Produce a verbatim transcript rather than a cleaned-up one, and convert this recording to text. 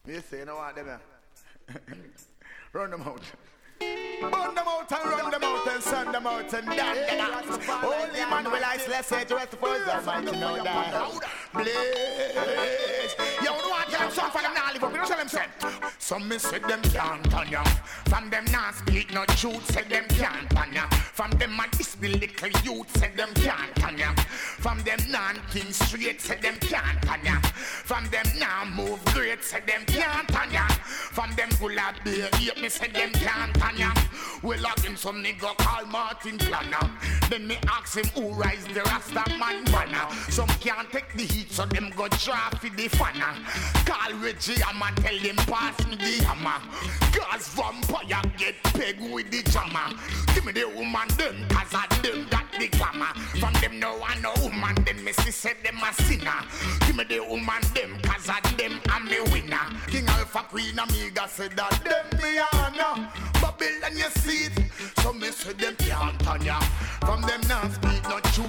You say, you know what, them run them out. Burn them out and run them out and send them out and that. Holy man will I let's say to rest the first Almighty know that. Blaze. You know what, you have some for them now live up. You know what I'm saying? Some me say them can't turn ya. From them not speak no truth, say them can't turn ya. From them a display little youth, say them can't turn ya. From them non-king straight, say them can't turn ya. From them now move great, say them can't turn ya. From them full of beer, me say them can't turn ya. We log in some nigga called Martin Planner. Then me ask him who rise the Rasta man banner. Some can't take the heat, so them go draw for the fanner. Call Reggie Hammer, tell him pass me the hammer. Cause vampire get peg with the jammer. Give me the woman them, cause I them got the glamour. From them no one no woman, them me see say them a sinner. Give me the woman them, cause I them I'm the winner. King Alpha Queen Amiga said that them me honor. Babylon you see it, so me say them can't turn ya. From them not speak no truth.